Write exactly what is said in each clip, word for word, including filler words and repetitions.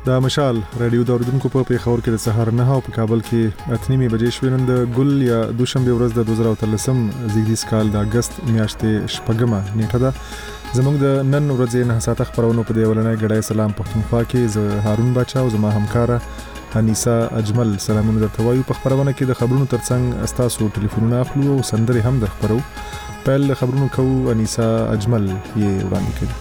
د مشال رادیو د اوریدونکو په پیښور کې د سهار نه او په کابل کې اتنیمې بجې شوې. نن د ګل یا دوشنبه ورځ د دوه زره اتلسم زیږدیز کال د اگست میاشتې شپږمه نیټه ده. زموږ د نن ورځې نه ساعته خبرونه په دی ولنۍ غړای سلام پښتونخوا کې زه هارون بچا او زما همکاره انیسا اجمل سلامونه درته وایو. په خبرونه کې د خبرونو ترڅنګ استاسو ټلیفونونه اخلو او سندري هم درخبرو. پیل خبرونو کوو انیسا اجمل یې وړاندې کوي.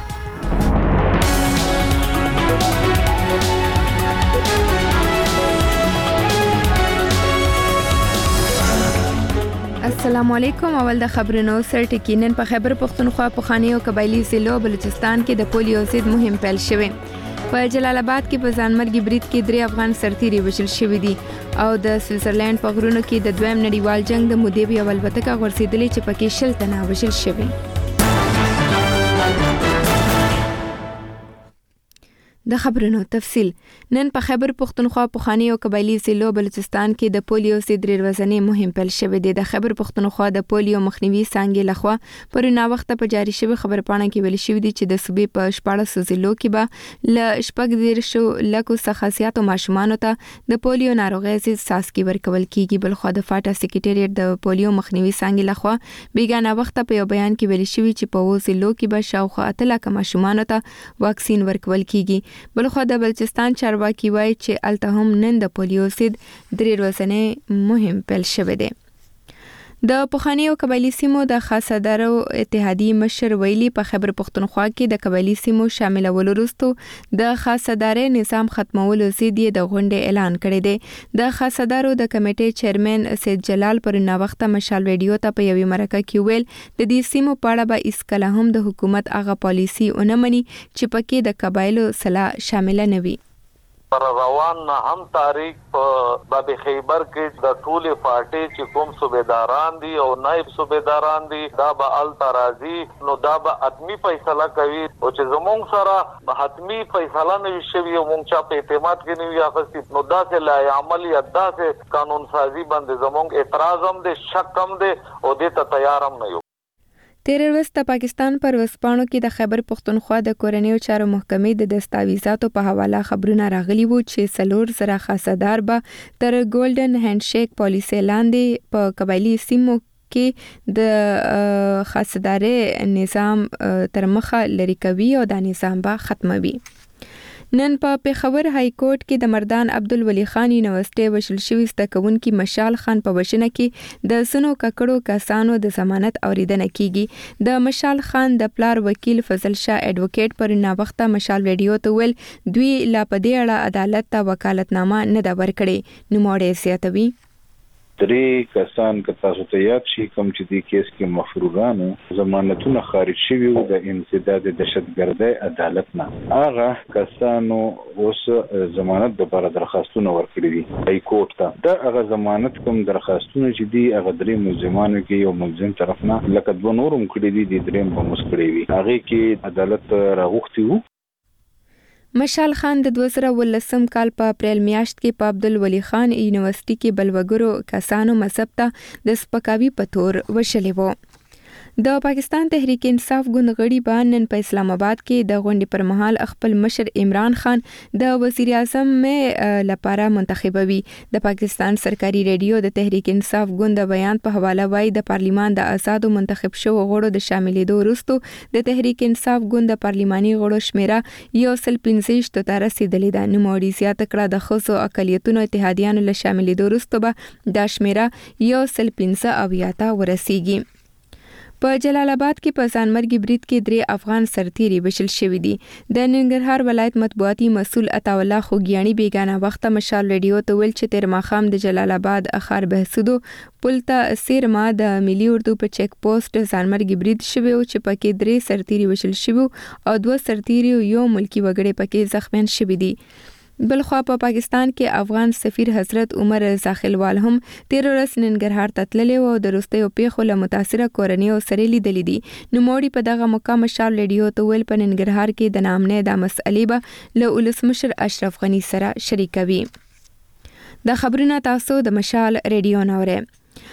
السلام علیکم. اول د خبرونو سرټکی. نن په خیبر پختونخوا په خاني او قبایلی ضلعو بلوچستان کې د پولیو ضد مهم پیل شوی. په جلال آباد کې په ځانمرګي برید کې درې افغان سرتیري وژل شوي دي او د سویټزرلند په غرونو کې د دویم نړیوال جنگ د مودې یو الوتکه غورځېدلې چې پکې شل تنه وژل شوي. د خبرونو تفصیل. نن په خیبر پختونخوا په خاني او قبایلی ضلعو بلوچستان کې د پولیو ضد درې ورځنی مهم پیل شوی دی. د خیبر پختونخوا د پولیو مخنیوي څانګې لخوا پر نا وخت په جاری شوی خبرپاڼه کې ویل شوی دی چې د صوبې په شپاړس ضلعو کې به ل شپږ دیرشو لکو څخه ماشومان ته د پولیو ناروغي ضد څاڅکي ورکول کیږي. بل خو د فاټا سکریټریټ د پولیو مخنیوي څانګې لخوا بیګانه وخت په یو بیان کې ویل شوی چې په و ضلعو کې به شاوخوا اته لکه ماشومان ته واکسین ورکول کیږي. بلخو د بلوچستان چارواکي وایي چې الته هم نن د پولیو ضد درې ورځنی مهم پیل شوی دی. د پخواني او قبایلی سیمو د خاصدارو اتحادیې مشر ویلي په خیبر پختونخوا کې د قبایلی سیمو شاملولو وروسته د خاصداري نظام ختمولو ضد د غونډې اعلان کړی دی. د خاصدارو د کمیټې چیرمن سید جلال پر نا وخت مشال ریډیو ته په یوې مرکه کې ویل د دې سیمو په اړه به اسکله هم د حکومت هغه پالیسی اونمني چې پکې د قبایلو صلاح شامل نه وي. پر روان نه هم تاریخ په باب خیبر کې د ټولې پارټي چې کوم صوبیداران دي او نائب صوبیداران دي دا به ال ترازی نو دا به اتمی فیصله کوي او چې زمونږ سره حتمی فیصله نه شوي او مونږ چا په اعتماد کې نه وي اخستي نو دا چې لا عمل یا دا چې قانون سازی باندې زمونږ اعتراض هم دي شک هم دي او دې ته تیار هم نه یو. تیر ورځ د پاکستان پر وسپانو کې د خیبر پختونخوا د کورنیو چارو محکمې د دستاویزاتو په حواله خبرونه راغلي وو چې څلور زره خاصدار به تر ګولډن هاند شیک پالیسي لاندې په قبایلی سیمو کې د خاصداري نظام تر مخه لري کوي او دا نظام به ختموي. نن په پیښور های کورټ کې د مردان عبدالولي خان یونیورسيټي وشل شوی زده کوونکي مشال خان په وژنه کې د سنو ککړو کسانو د ضمانت اوریدنه کیږي. د مشال خان د پلار وکیل فضل شاه اډوکیټ پر نا وخت مشال ریډیو ته ویل دوی لا په دې اړه عدالت ته وکالتنامه نه دا ورکړي. نوموړی زیاتوي درې کسان که تاسو ته یاد شي کوم چې د کیس کې مفروضانو ضمانتونه خارج شوي وو د انسداد دهشتګردۍ عدالت نه هغه کسانو اوس ضمانت لپاره درخواستونه ورکړي دي های کورټ ته. دا هغه ضمانت کوم درخواستونه چې دي هغه درې ملزمانو کې یو ملزم طرف نه لکه دوه نورم کړي دي د دریم په مسکړي وي هغه کې عدالت راغوښتي وو. مشال خان د دوه زره ولسم کال په اپریل میاشت کې په عبدالولي خان یونیورسيټي کې بلوګرو کسانو مذهب ته د سپکاوي په تور وشلې وو. د پاکستان تحریک انصاف ګوند غړي به نن په اسلام آباد کې د غونډې پر مهال خپل مشر عمران خان د وزیر اعظم مې لپاره منتخبوي. د پاکستان سرکاري ریډیو د تحریک انصاف ګوند بیان په حواله وایي د پارلیمان د آزادو منتخب شوو غړو د شاملېدو وروسته د تحریک انصاف ګوند د پارلیماني غړو شمیره یو سل پنځه ته رسیدلې ده. نوموړي زیاته کړه د ښځو اقلیتونو اتحادیانو له شاملېدو وروسته به دا شمیره یو سل پنځه اویا ته ورسیږي. په جلال آباد کې په ځانمرګي برید کې درې افغان سرتیري وژل شوي دي. د ننګرهار ولایت مطبوعاتي مسؤل عطاالله خوګیاڼي بیګانه وخت مشال ریډیو ته ویل چې تیر ماښام د جلال آباد اخار بهسودو پل ته سیرما د ملي اردو په چیک پوسټ ځانمرګي برید شوی او چې پکې درې سرتیري وژل شوي او دوه سرتیري یو ملکی وګړي پکې زخمیان شوي دي. بلخوا په پا پاکستان کې افغان سفیر حضرت عمر زاخلوال هم تیر ورځ ننګرهار ته تللی او د وروستیو پیښو له متاثره کورنیو سره لیدلې دي. نوموړي په دغه موقع مشال ریډیو ته ویل په ننګرهار کې د نامنې د مسئلې به له ولسمشر اشرف غني سره شریکوي. د خبرونه تاسو د مشال ریډیو نوره.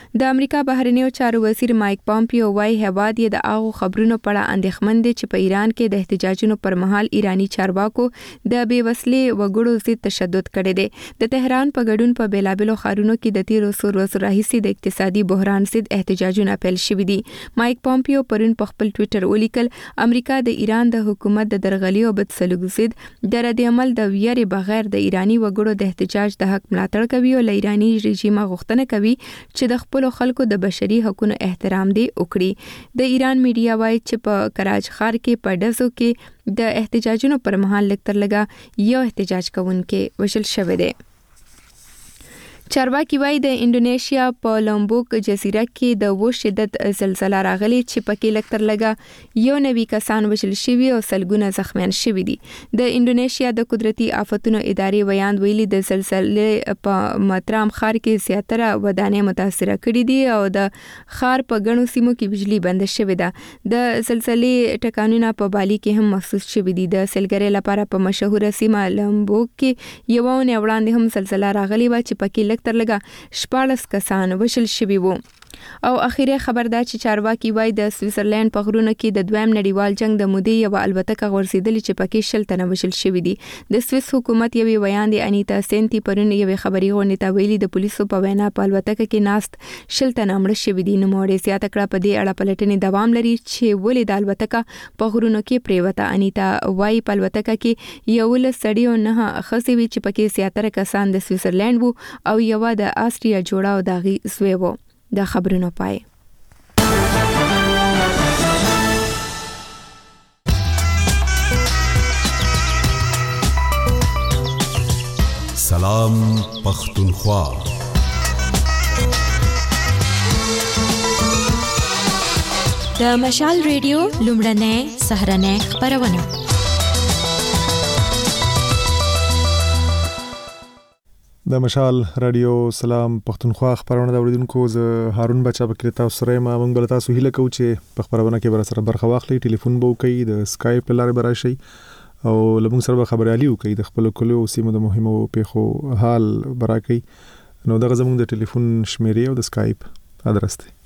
د امریکا بهرنیو چارو وزیر مایک پامپیو وايي هواد یې د هغو خبرونو په اړه اندېښمن دي چې په ایران کې د احتجاجونو پر مهال ایرانی چارواکو د بې وسلې وګړو ضد تشدد کړی دی. د تهران په ګډون په بیلابلو ښارونو کې د تیرو څو ورځو راهیسې د اقتصادي بحران ضد احتجاجونه پیل شوي دي. مایک پامپیو پرون په خپل ټویټر ولیکل امریکا د ایران د حکومت د درغلي او بد سلوک ضد د رد عمل د ویرې بغیر د ایرانی وګړو د احتجاج د حق ملاتړ کوي او له ایرانی رژیم غوښتنه کوي چې د خپل خلکو د بشري حقوقو احترام دی وکړي. د ایران میډیا وايي چې په کراچ ښار کې په ډزو کې د احتجاجونو پر مهال لکتر لګا یو احتجاج کوونکې وشل شوی دی. چارواکي وايي د انډونیشیا په لومبوک جزیره کې د و شدت زلزلہ راغلي چې پکې لکتر لګا یو نوي کسان وژل شوي او سلګونه زخمیان شوي دي. د انډونیشیا د قدرتي آفتونو ادارې ویاند ویلي د زلزلې په مترام ښار کې زیاتره ودانۍ متاثره کړي دي او د ښار په ګڼو سیمو کې بجلی بند شوې ده. د زلزلې ټکانونه په بالي کې هم محسوس شوي دي. د سیلګرۍ لپاره په مشهوره سیمه لومبوک کې یو ونه وړاندې هم زلزلہ راغلي و چې پکې تر لګا شپاړس کسان وشل شوي وو. او اخیری خبر دا چې چارواکي وای د سویټزرلند په غرونو کې د دویم نړیوال جنگ د مودې یو الوتکه غورځېدلې چې پکې شل تنه وشل شوي دي. د سویس حکومت یوې ویاندې انیتا سینتی پرون یوې خبري غونډې ته ویلي د پولیسو په وینا په الوتکه کې ناست شل تنه مړه شوي دي. نوموړې زیاته کړه په دې اړه پلټنې دوام لري چې ولې د الوتکه په غرونو کې پریوته. انیتا وای په الوتکه کې یو له سړی او نه خسي وی چې پکې زیاتره کسان د سویټزرلند وو او یو د آسټریا جوړه او داغي زوی وو. د خبرونو پای. سلام پختونخوا. د مشال ریډیو لومړنۍ سهرنۍ خبرونه. د مشال رادیو سلام پختونخوا خبرونه د اوریدونکو ز هارون بچا بکری تاسو سره ما موږ بل تاسو هیله کوو چې په خبرونه کې بر سره برخه واخلي. ټلیفون بو کوي د اسکایپ لاره براشي او لمون سره خبرالي کوي د خپل کلو سیمو د مهمو پیښو حال براکي. نو دغه زموږ د ټلیفون شمیرې او د اسکایپ ادرس دی.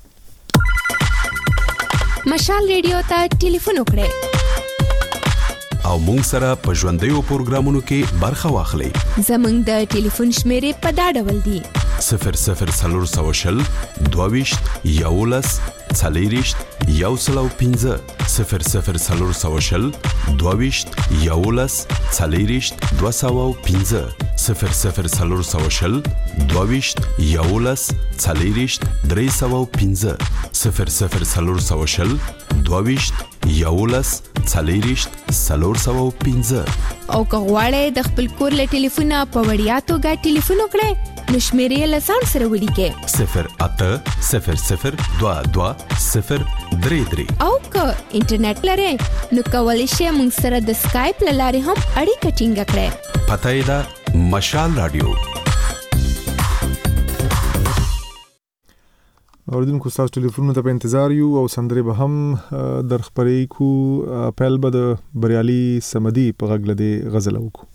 مشال ریډیو ته ټلیفون وکړئ او مونږ سره په ژوندیو پروګرامونو کې برخه واخلئ. زموږ د ټلیفون شمیرې په دا ډول دي: صفر صفر څلور سوه شل دوه ویشت یولس څلېرویشت یو سل او پنځه صفر صفر څلور سوه شل دوه ویشت یولس څلېرویشت دوه سوه او پنځه صفر صفر څلور سوه شل دوه ویشت یولس څلېرویشت درې سوه او پنځه صفر صفر څلور سوه شل دوه ویشت یولس څلېرویشت څلور سوه او پنځه. او که غواړئ د خپل کور له ټلیفونه په وړیا توګه ټلیفون وکړئ نو شمیرې له ځان سره ولیکئ: صفر اته صفر صفر دوه دوه صفر درې درې. او که انټرنیټ لرئ نو کولی شئ موږ سره د اسکایپ له لارې هم اړیکه ټینګه کړئ. پته یې ده مشال رادیو. اوریدونکو تاسو ټلیفونونو ته په انتظار یو او سندرې به هم در خبرې کو. پیل به د بریالي سمدي په غږ لدې غزل وکړو.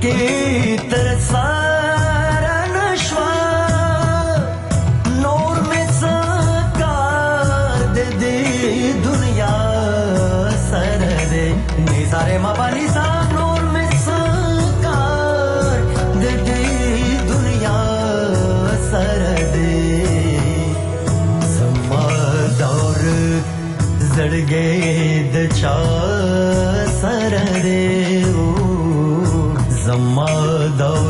کې تر سارا نشوا نور مې څکار د دې دنیا سره دې نثاره ما باندې سار نور مې څکار د دې دنیا سره دې زما دور زړګې د چا سره دې زما دور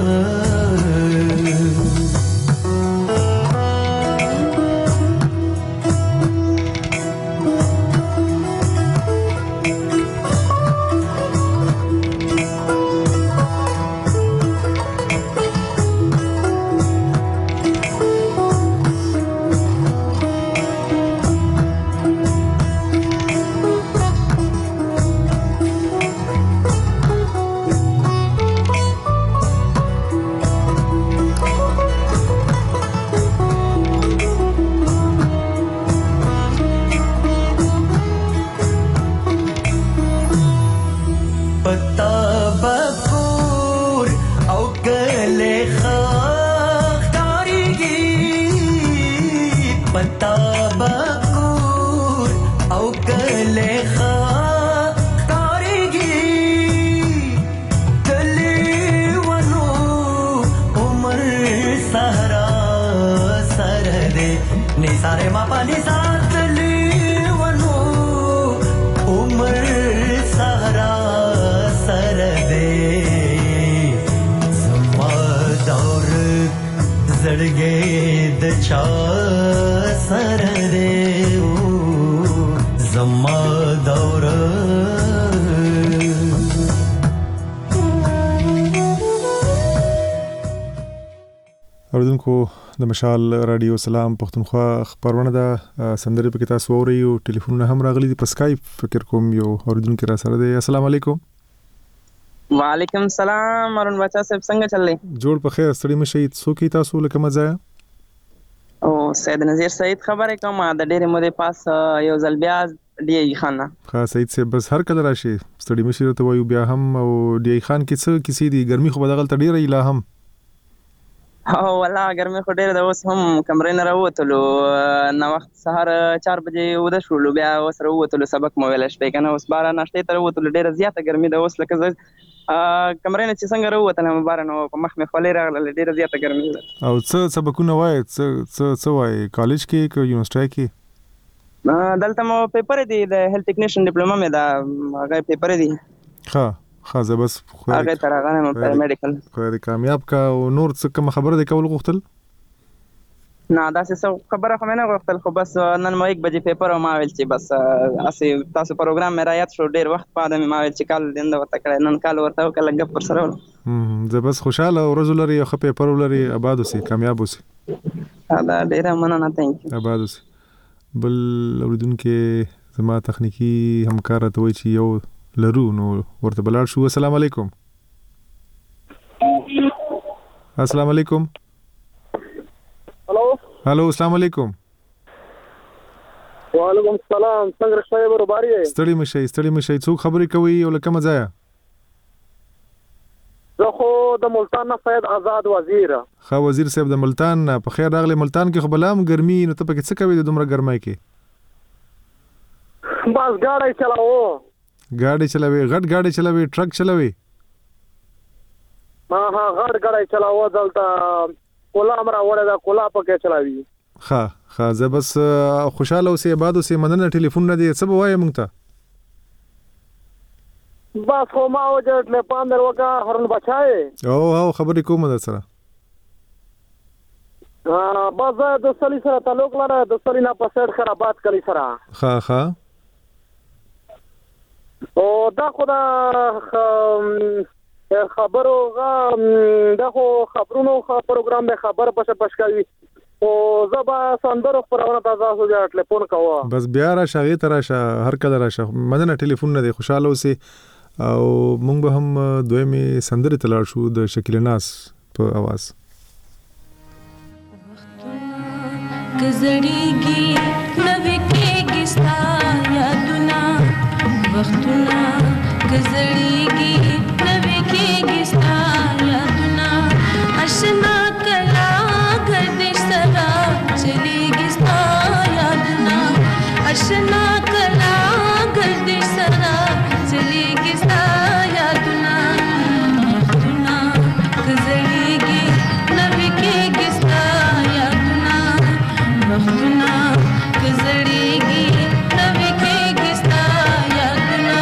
सारे मा पानी साथ लीवनो उमर सहरा सर दे जमा दौर जड़गे दचा सर दे जमा दौर اوریدونکو د مشال رادیو سلام پښتونخوا خبرونه ده سندري په تاسو اوري او ټلیفونونه هم راغلي دي په اسکایپ فکر کوم یو اوریدونکو را سره دی السلام علیکم وعلیکم السلام ارون بچا صاحب څنګه چلې جوړ په خیر ستړي مشي څوک تاسو لکه مزه او سید نذیر سعید خبره کوم د ډېرې مودې پاس یو ځل بیا ډی ای خان ها سعید سے بس هر کله راشي ستړي مشي ته وایو بیا هم او ډی ای خان کې څه کسی دی ګرمي خو بدغل تډیره اله هم او والله ګرمي خو ډېر د اوس هم کمرې نه راوتلو نو وخت سهار چار بجې وده شولو بیا اوس راوتلو سبق مو ویل شپې کنه اوس بار ناشته تر وتلو ډېر زیاته ګرمي د اوس لکه کمرې نه چې څنګه راوتل هم بار نو په مخ مې خولې راغله ډېر زیاته ګرمي او څه سبقونه وای څه څه وای کالج کې کې یونیورسيټي کې دلته مو پیپر دی د هیلث ټیکنیشن ډیپلوما مې دا هغه پیپر دی ها خازه بس هغه تر هغه نه په میډیکل خو دې کامیاب کا او نور څه کوم خبره ده کول غوښتل نه دا څه خبره خو نه غوښتل خو بس نن مو یک بجې پیپر او ما ویل چې بس اسی تاسو پروګرام مې رايات شو ډیر وخت پاده مې ما ویل چې کال دند وته کړه نن کال ورته کله غب پر سره هم زه بس خوشاله ورځ لري خو پیپر لري آباد اوسې کامیاب اوسې دا ډیر مننه ثانک یو آباد اوسې بل اوریدونکو زما تخنیکی همکار ته وای چې یو لرو نو ورته بلار شو السلام علیکم السلام علیکم هلو هلو السلام علیکم وعلیکم السلام څنګه شوي برابر یې ستړي مشي ستړي مشي څوک خبرې کوي او لکه مزایا زه خو د ملتان نه سید آزاد وزیر خا وزیر صاحب د ملتان په خیر راغلی ملتان کې خو بلام ګرمي نو ته پکې څه کوي د دومره ګرمای کې بس ګاډي چلاو ګاډي چلاوي غټ ګاډي چلاوي ټرک چلاوي ها ها غټ ګاډي چلاو دلته کولا امر اوره دا کولا پکې چلاوي ها ها زه بس خوشاله اوسې آباد اوسې مننه ټلیفون نه دی څه بوای مونږ ته بس خو ما وجه له پاندر وکا هرن بچای او او خبرې کوم در سره ها بس د سلی سره تعلق لري د سلی نه پسړ خرابات کلی سره ها ها او دا خدا خبرو غا دا خو خبرونو پروګرام به خبر پښه پښکوي او زبا سندرو خبرونه تاسو ته ټلیفون کوه بس بیا را شغې تر راشه هر کله راشه مدنه ټلیفون نه دی خوشاله اوسې او مونږ به هم دویمه سندره تلار شو د شکل ناس په आवाज گزړیږي نوې کېږي ستا یادونه وختونه گزړیږي نوې کېږي ستا आशना कला गर्दिश सरा चलेगी स्ता यादना आशना कला गर्दिश सरा चलेगी स्ता यादना यादना गुजरेगी नबी के गिस्ता यादना यादना गुजरेगी नबी के गिस्ता यादना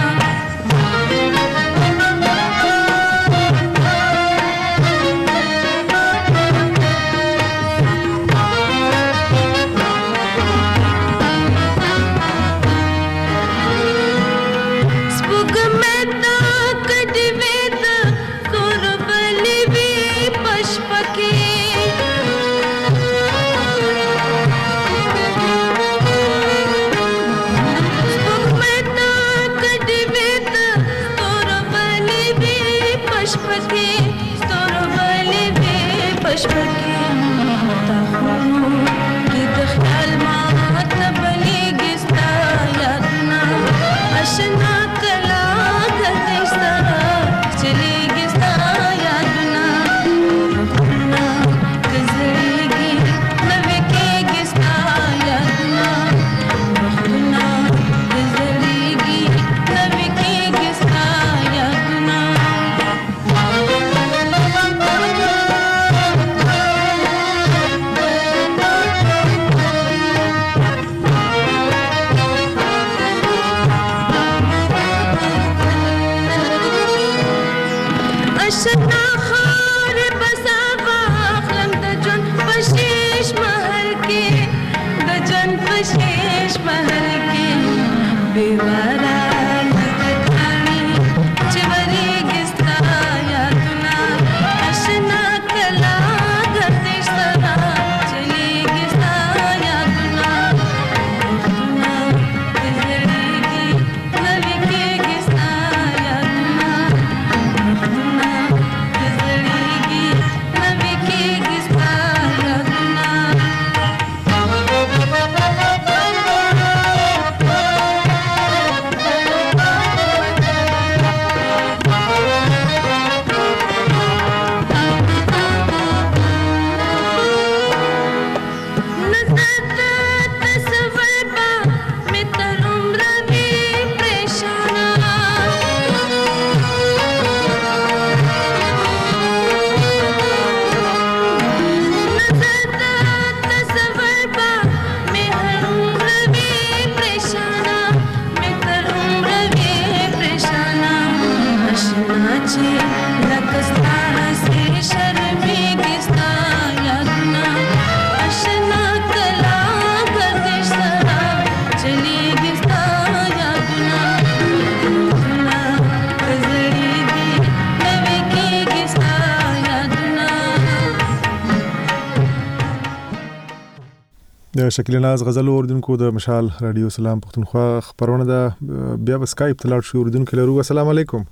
د شکیل ناز غزل اوردونکو د مشال رادیو سلام پښتونخوا خبرونه ده بیا په سکایپ تلاړ شو اوردونکو لرو. السلام علیکم.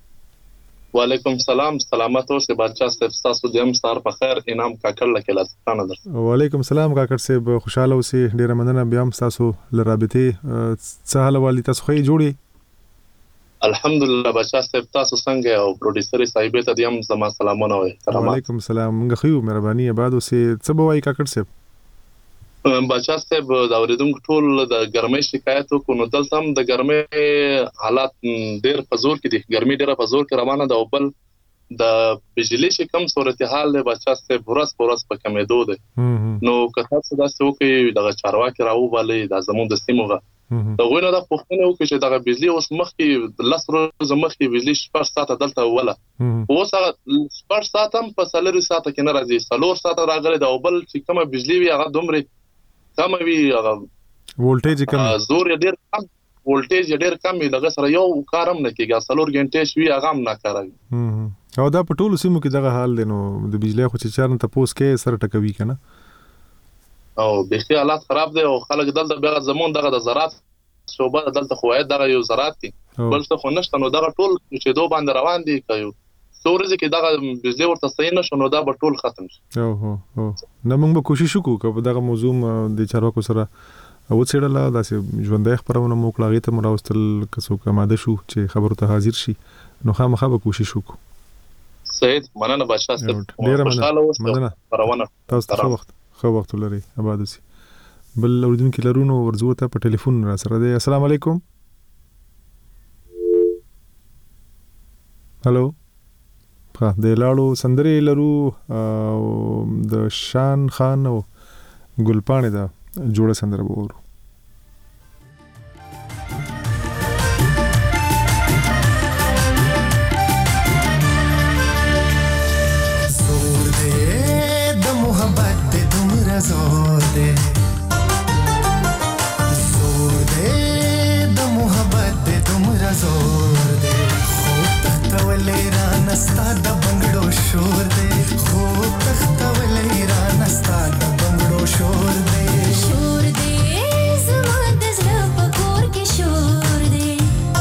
وعلیکم السلام. سلامت اوسئ بادشاہ صاحب. تاسو د هم ستار په خیر انعام کاکړ لکه لاستانه در. وعلیکم السلام کاکړ صاحب خوشاله اوسئ. ډیره مننه بیا هم تاسو لرابطه څه حال والی تاسو خې جوړي. الحمدلله بادشاہ صاحب تاسو څنګه او پروډوسر صاحب ته د هم زما سلامونه وي. وعلیکم السلام. موږ خو مهرباني آباد اوسئ. څه بوای کاکړ صاحب؟ بادشاہ صاحب دا اوریدونکو ټول د ګرمۍ شکایت وکړو نو دلته هم د ګرمۍ حالات ډېر په زور کې دي. ګرمۍ ډېره په زور کې روانه ده او بل د بجلی چې کم صورتحال دی بادشاه صاحب ورځ په ورځ په کمېدو دی. نو که تاسو داسې وکړئ دغه چارواکي راوبالئ دا زموږ د سیمو غه د هغوی نه دا پوښتنه وکړئ چې دغه بجلي اوس مخکې لس ورځې مخکې بجلي شپږ ساعته دلته وله اوس هغه شپږ ساعته هم په څلورو ساعته کې نه راځي څلور ساعته راغلی ده او بل چې کومه بجلي وي هغه دومره کمه وي هغه وولټیج کم زور یې ډېر کم وولټیج یې ډېر کم وي لږه سره یو کار هم نه کېږي څلور ګنټې شوي هغه هم ناکاره وي. او دا په ټولو سیمو کې دغه حال دی نو د بجلی خو چې چارن تپوس کې سره ټکوي که نه او بیخي حالات خراب دی او خلک دلته بیا زمون دغه د زراعت شعبه دلته خو عاید دغه یو زراعت دی بل څه خو نشته نو دغه ټول چې دو باندې روان دي که یو څو ورځې کې دغه بجلی ورته صحیح نه شو نو دا به ټول ختم شي. اوهو نه موږ به کوشش وکړو که په دغه موضوع د چارواکو سره وڅېړله داسې ژوندی خپرونه مو وکړه هغې ته مو راوستل که څوک اماده شو چې خبرو ته حاضر شي نو خامخا به کوشش وکړو. صحیح مننه بادشاہ صاحب ډیر خوشاله اوسه مننه روانه تاسو ته وخت خو وخت لري آباد اوسئ بل اوریدونکو لرونو ورزو ته په ټلیفون را سره دی السلام علیکم هالو ها د لاړو سندري لرو د شان خان او ګلپانه دا جوړه سندره وورو زور دې د محبت د دومره زور دې زور دې د محبت د دومره زور دې خو تختولې را نستا د بنگړو شور دې خو تختولې را نستا د بنگړو شور دې شور دې زما د زړه په کور کې شور دې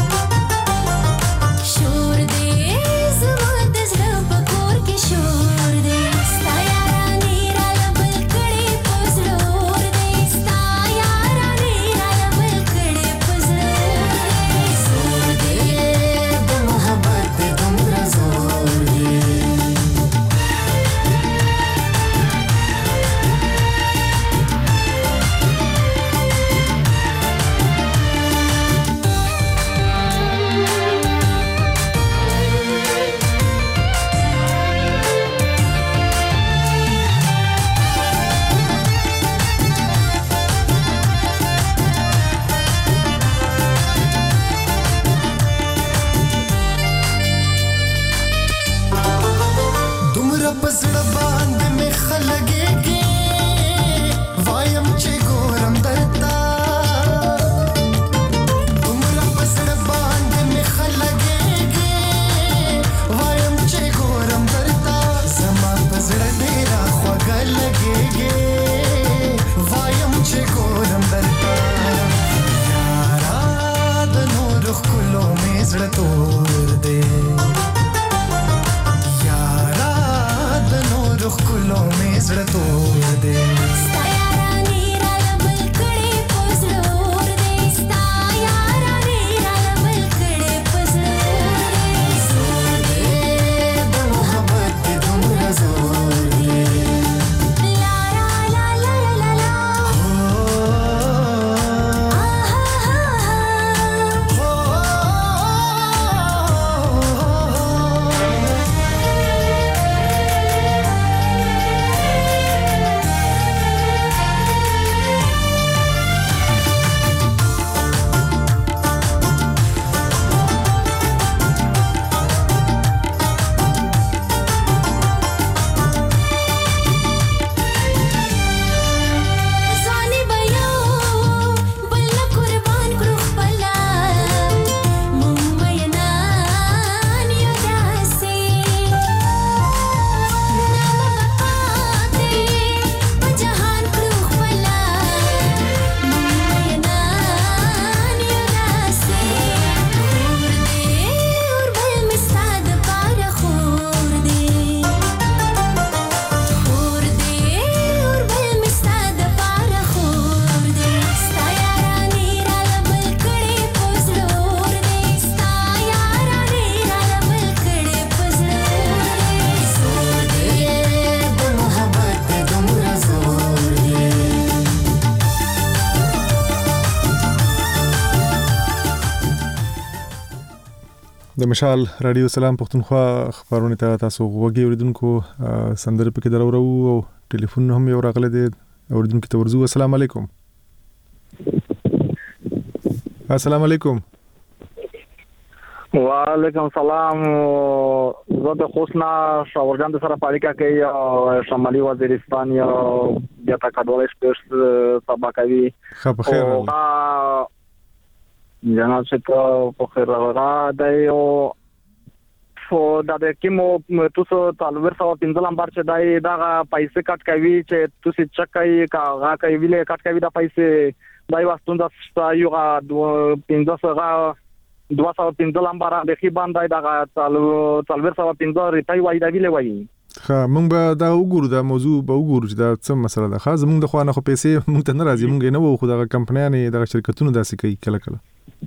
شور دې زما د زړه په کور کې شور دې ستا یارانې را لبل کړې په زړور دې ستا یارانې را لبل کړې په زړور دې زور دې د محبت د دومره زور دې دومره پسړه باندې مې خلګېږي وایم چې ګورم درته دومره پسړه باندې مې خلګېږي وایم چې ګورم درته زما پسړه ډېره خوږه لګېږي وایم چې ګورم درته یارا د نورو ښکلو مې زړه تور دی ښکلو مې زړه تور دی ستا یارانې را لبل کړې په زړور دې ستا یارانې را لبل کړې په زړور دې زور دې د محبت د دومره زور دی لا لا لا لا لا لا ځواني به یو بل نه قربان کړو خپله موږ مینان یو داسې نامه به پاتې په جهان کړو خپله موږ مینان یو داسې خور دې اور بل مې ستا دپاره خور دې خور دې اور بل مې ستا دپاره خور دې ستا یارانې را لبل کړې په زړور دې ستا یارانې را لبل کړې په زړور دې زور دې د محبت د دومره زور دی د مشال رادیو سلام پښتونخوا خبرونه ته تاسو غوږی اوریدونکو سندره پکې درو او ټلیفون هم یو راغله دی اوریدونکو ته ورزو السلام علیکم السلام علیکم وعلیکم سلام زه د خوشنا شاورجان د سره پالیکا کې شمالي وزیرستان یا بیا تا کډوالې سپیس سبا کوي خو په خیر جناب چې په خیر راغلا دی او فو د دې کوم تاسو تلور سو پنځه نمبر چې دای دا پیسې کټ کوي چې تاسو چکای کا کوي ویلې کټ کوي دا پیسې دای واستون د یو پنځه سو دوه سو پنځه نمبر د خي باندې دا تلور سو پنځه ریپای وای دا ویلې وای ها مونږ به دا وګورو دا موضوع به وګورو چې دا څه مسله ده خاص مونږ د خوانه خو پیسې مونږ ته نه راځي مونږ نه وو خو دا کمپنیانې دا شرکتونو داسې کوي کله کله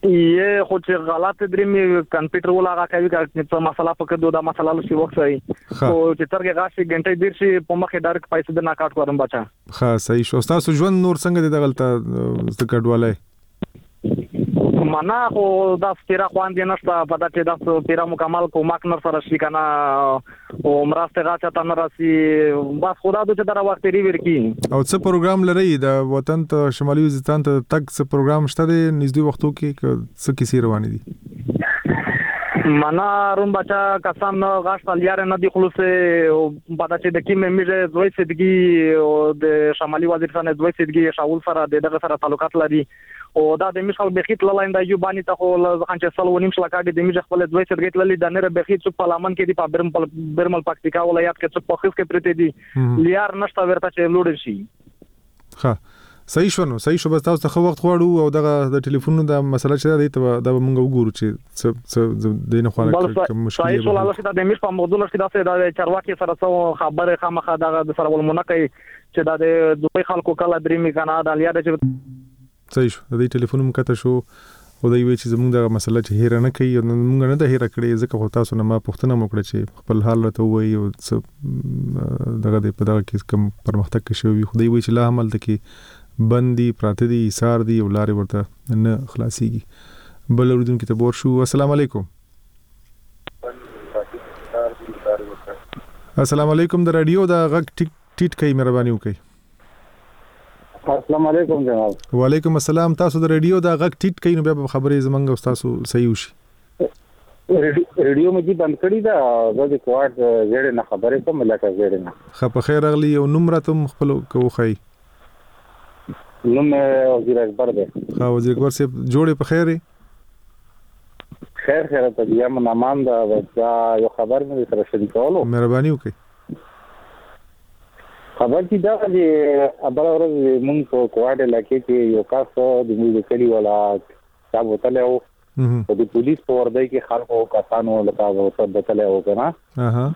یې خو چې غلط درې می کمپیوټر ولا هغه کوي چې مسله پکې دوه مسله لسی وخت وي او چې ترګه غاشي غنټې ډیر شي په مخه ډایرکټ پیسې د ناکاټ کوم بچا ها صحیح شو تاسو ژوند نور څنګه دی دغلطه ست کډوالای معنا خو دا ستیرا خوان دي نشته په دا چې دا ستیرا مکمل کومک نر سره شي کنه او مرسته غاچا ته نه راسي بس خدا د چې دا وخت ری ورکی او څه پروګرام لري د وطن ته شمالي وزیرستان ته تک څه پروګرام شته د نږدې وختو کې څه کیسې روانې دي معنا روم بچا کسان غاښ تلیار نه دي خلاص په دا چې د کیمه میږي دوی سدګي او د شمالي وزیرستان دوی سدګي شاول سره دغه سره تعلقات لري او دا د مثال بخیت لاله د یو باندې ته خو ځکه چې سل ونیم شل کاډي د میږي خپل دوی سرګیت للی د نره بخیت څو پارلمان کې دی په برمل برمل پکتیکا ولایت کې څو پخښ کې پرته دي لیار نشته ورته چې لوړ شي ها صحیح شو نو صحیح شو بس تاسو ته وخت غواړو او دغه د ټلیفون د مسله چې دی ته دا موږ وګورو چې څه څه د نه خواله کوم مشکل صحیح شو لاله چې د میش په موضوع لري دا د چرواکي سره څو خبره خامخا دغه د سره ولمنکه چې دا د دوی خلکو کله درې می کنه د لیار چې صحیح شو د ټلیفون مکته شو او دا یو چې زموږ د مسله چې هیر نه کوي موږ نه د هیر کړی ځکه خو تاسو نه ما پوښتنه وکړه چې خپل حال ته وایي او دغه د په دغه کې کم پرمختګ کې شوی خو دی وایي چې لا عمل ته کې بندي پراته دي ایثار دي او لارې ورته نه خلاصيږي بل اردن کې ته بور شو السلام علیکم السلام علیکم د رادیو دا غږ ټیټ ټیټ کوي مهرباني وکړئ السلام علیکم جناب وعلیکم السلام تاسو د رادیو دا غږ ټیټ کین بیا خبرې زمنګ او تاسو صحیح وشي رادیو مې بند کړی دا د کوارد زړه نه خبرې کوم لکه زړه نه خپ خیر اغلی او نمبر ته خپل کوخی نوم وزیر اکبر دی ها وزیر اکبر سے جوړې په خیره خیر خیر ته بیا منامان دا یو خبر مې سره شریکولو مهرباني وکړئ خبر چې دا چې ابل ورځ مونږ په کوارډ علاقې کې یو کاس د موږ کلی ولا صاحب وتلو او د پولیس په ورده کې خلکو کسانو لکه وته بتلو کنه اها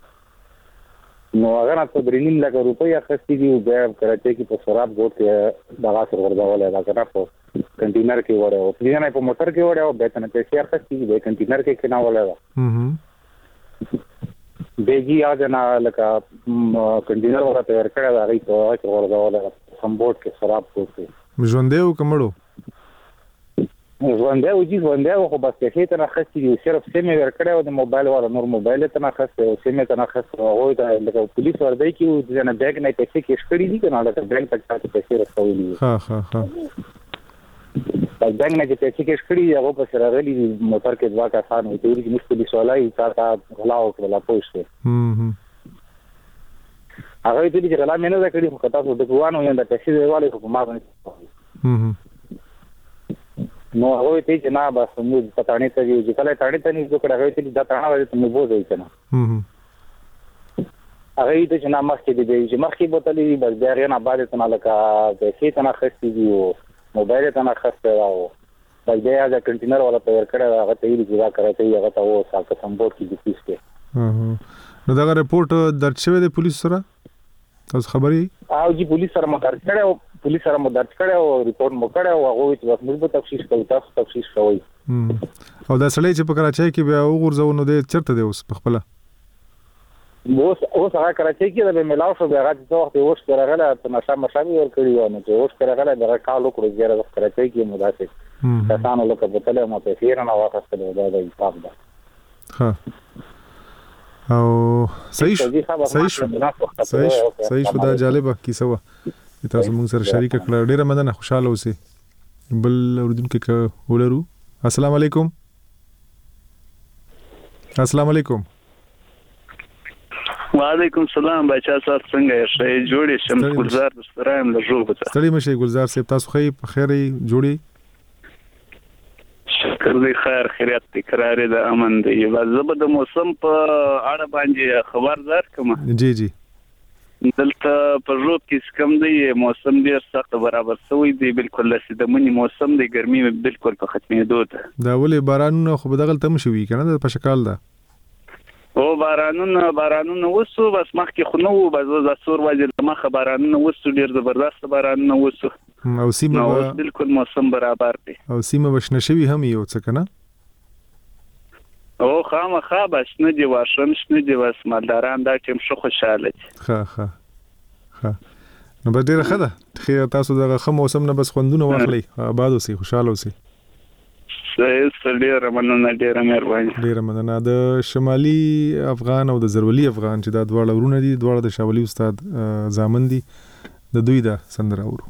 نو هغه ته درینیم لکه روپۍ اخستې دي او بیا کراچۍ کې په سراب ګوت کې دغه سر ورځول دا کنه په کنټینر کې وره او په نه په موټر کې وره او به تنه پیسې اخستې دي کنټینر کې کنه ولا بیجی اجنا لکه کنټینر ورته ورکړه دا غي ته ورغواله سمبوټ کې خراب کوته ژوندې کومړو ژوندې او جی ژوندې خو بس کې ته نه خستې دي صرف سیمه ورکړه او د موبایل ولا نور موبایل ته نه خسته او سیمه ته نه خسته او دا لکه پولیس ورده کې او ځنه بیگ نه پیسې کې شکړې دي کنه لکه بیگ تک ته پیسې رسولې ها ها ها په بیگ نه چې پیسې کې شکړې هغه په سره غلي موټر کې دوا کسان وي چې د پولیس ولای تا تا غلاو کړل پوښتنه هم هغه دې چې غلا مینه دا کړی خو تاسو د ګوانو یند پیسې دیواله په ما باندې هم نو هغه ته چې نه بس موږ پټانې ته یو چې کله ټاړې ته نه جوړه هغه ته دا تاڼه وځي ته مو بوزي کنه هم هغه دې چې نه مخکې دې چې مخکې بوتلې بس بیا غیر نه بعد ته نه لکه پیسې ته نه خستې دي او موبایل ته نه خسته راو بس بیا دا کنټینر ولا په ورکړه هغه ته یې ځا کراته هغه ته و ساکه سمبوټ کې دي پیسې نو دا رپورټ درج شوی د پولیس سره تاسو خبري او جی پولیس سره مو درج کړو پولیس سره مو درج کړو ریپورت مو کړو هغه چې موږ به تفصیل کوو تاسو تفصیل کوئ او دا سړی چې په کراچۍ کې بیا وګورځو نو د چرته دی اوس په خپل اوس اوس هغه کراچۍ کې د ملاو شو بیا راځي څو وخت اوس کرغله ته نشه مشامي ور کړی و نو چې اوس کرغله د کالو کړو ګره د کراچۍ کې مداسه کسانو لکه په تله مو په خیر نه واخستل دا د حساب ده ها او صحیح صحیح صحیح صحیح شو دا جالبه کیسه و تاسو موږ سره شریک کړل ډیره مننه خوشاله اوسئ بل اوردونکو کې ولرو السلام علیکم السلام علیکم وعلیکم السلام بچا صاحب څنګه یې جوړې شم ګلزار دسترایم له جوړ بچا ستړي مشه ګلزار صاحب تاسو خې په خیر جوړي شکر دې خیر خیریت دې قرار دې امن دې وځب د موسم په اړه باندې خبردار کوم جی جی دلته په روب کې کم دی موسم ډیر سخت برابر شوی دی بالکل لسه د منی موسم دی ګرمي بالکل په ختمېدو ده دا ولې بارانونه خو بدغل تم شوی کنه په شکل ده او بارانونه بارانونه وسو بس مخکې خو نو بس د سور وځي مخه بارانونه وسو ډیر زبردست بارانونه وسو او سیمه نو اوس بالکل موسم برابر دی او سیمه بشنه شوی هم یو څه کنه او خامخا بشنه دی واشم شنه دی واس مالداران دا ټیم شو خوشاله دي ښه ښه ښه نو به ډیره ښه ده خیر تاسو دغه ښه موسم نه بس خوندونه واخلئ آباد اوسئ خوشاله اوسئ ډیره مننه ډیره مهرباني ډیره مننه د شمالي افغان او د زرولي افغان چې دا دواړه ورونه دي دواړه د شاولي استاد زامن دي د دوی دا سندره اورو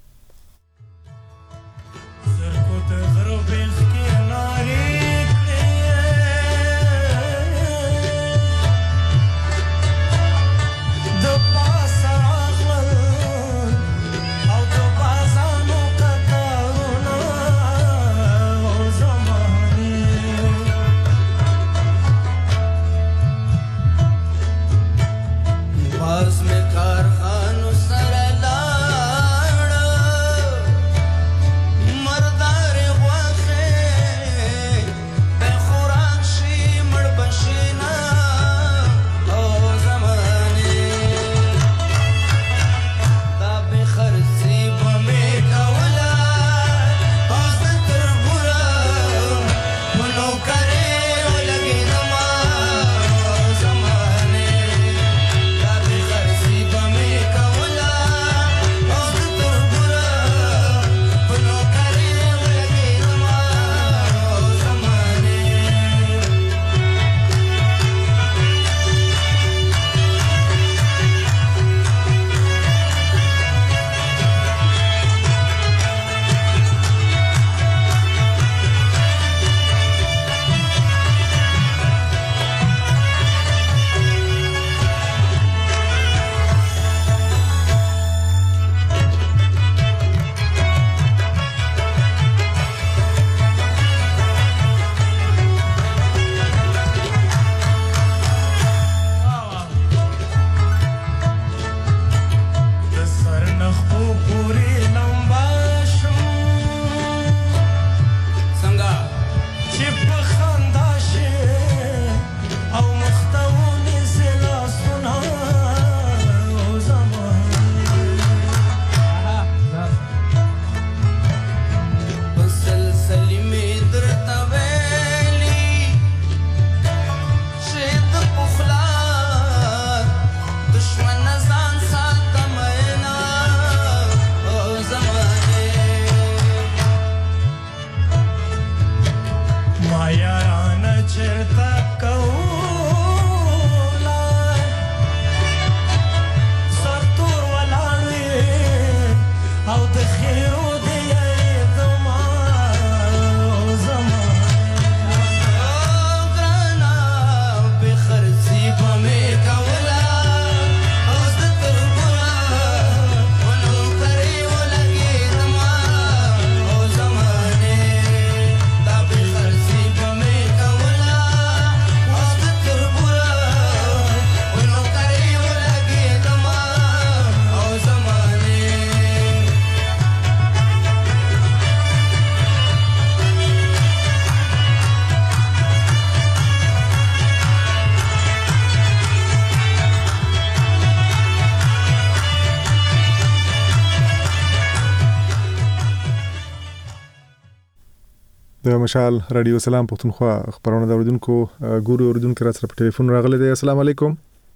د مشال رادیو سلام پښتونخوا خبرونه د اوریدونکو ګورو اوریدونکو را سره په ټلیفون راغلی دی. السلام علیکم.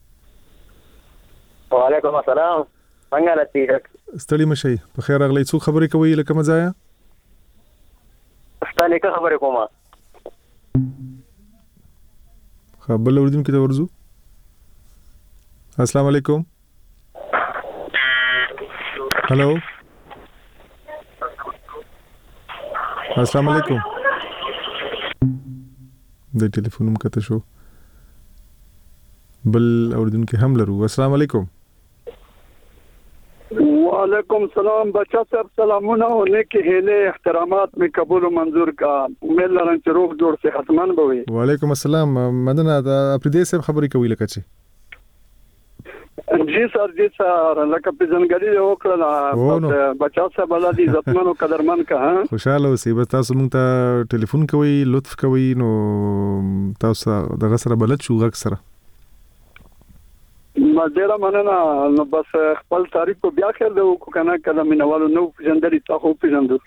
وعلیکم السلام. څنګه لطیف ستړي مشي په خیر راغلی. څو خبرې کوي لکه مزایا ستړي که خبرې کومه خبر اوریدونکو ته ورزو. السلام علیکم. هلو السلام علیکم. د ټلیفون مکته شو بل اوریدونکو هم لرو. السلام علیکم. وعلیکم سلام بچا صاحب سلامونه او نیکی هیله احترامات می قبول و منظور کا. امید لرم چې روغ جوړ صحتمند به وي. وعلیکم السلام. مدنه د اپریدې صاحب خبرې کوي لکه چې جی سر جی سر لکه پیژنګری وکړه بچا صاحب الله دې عزتمن او قدرمن کا. خوشاله اوسئ. بس تاسو مونږ ته ټلیفون کوئ لطف کوئ نو تاسو دغه سره بلد شو غږ سره ما ډیره مننه نو بس خپل تاریخ کو بیا خیر د کو کنه کله مینوالو نو پیژندل تاسو پیژندو